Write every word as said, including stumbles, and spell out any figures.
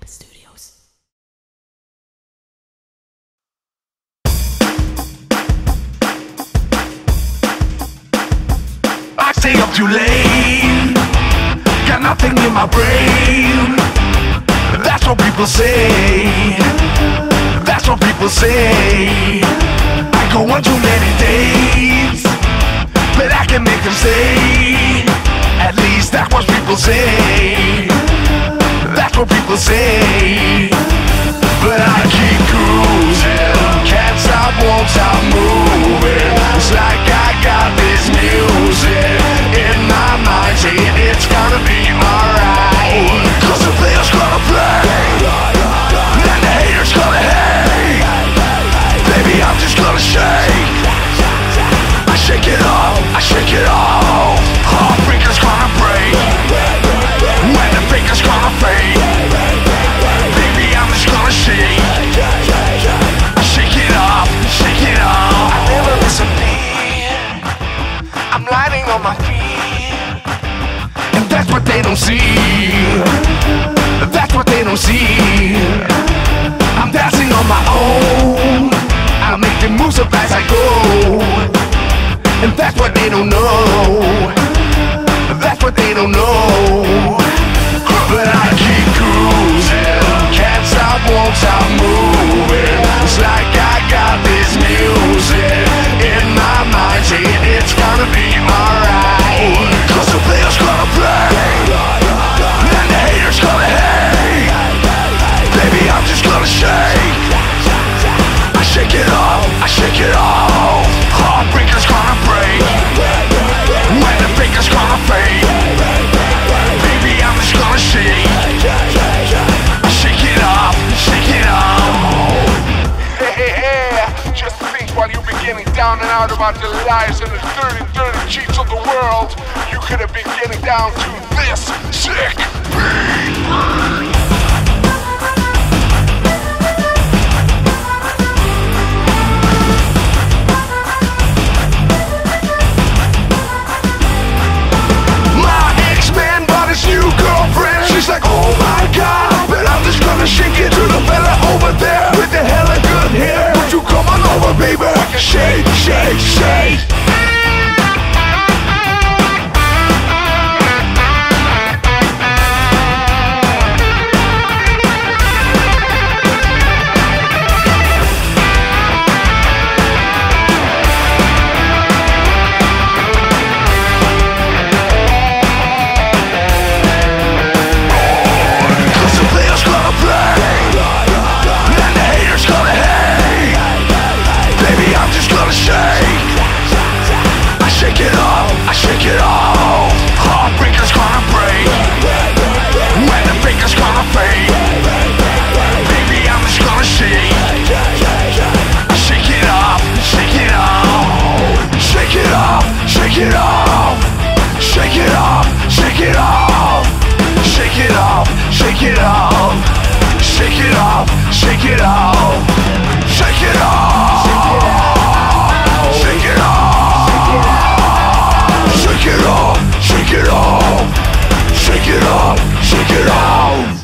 Studios. I stay up too late, got nothing in my brain. That's what people say, that's what people say. I go on too many dates, but I can make them stay. At least that's what people say, that's what people say. But I keep cruising, can't stop, won't stop moving. It's like I got this music in my mind saying it's gonna be alright. Cause the player's gonna play, and the haters gonna hate. Baby, I'm just gonna shake, I shake it off, I shake it off. Heartbreaker's gonna break, when the faker's gonna fade. Baby, I'm just gonna shake, I shake it off, shake it off. I never miss a beat, I'm lighting on my feet. And that's what they don't see, that's what they don't see. I'm dancing on my own, I make the moves up as I go. And that's what they don't know, that's what they don't know. But I keep cruising, can't stop, won't stop moving. It's like I got this music in my mind saying it's gonna be alright. Cause the player's gonna play, and the haters gonna hate. Baby, I'm just gonna shake, I shake it off, I shake it off. Heartbreaker's gonna break, when the faker's gonna fade. Baby, I'm just gonna shake, shake it off, shake it off. Hey, hey, hey, just think while you've been getting down and out about the lies and the dirty, dirty cheats of the world, you could have been getting down to this sick beat. She's like, oh my god, but I'm just gonna shake it to the fella over there with the hella good hair. Won't you come on over, baby? I can shake, shake, shake. Shake it off, shake it off, shake it off, shake it off, shake it off, shake it off, shake it off, shake it off, shake it off, shake it off, shake it off, shake it off, shake it off.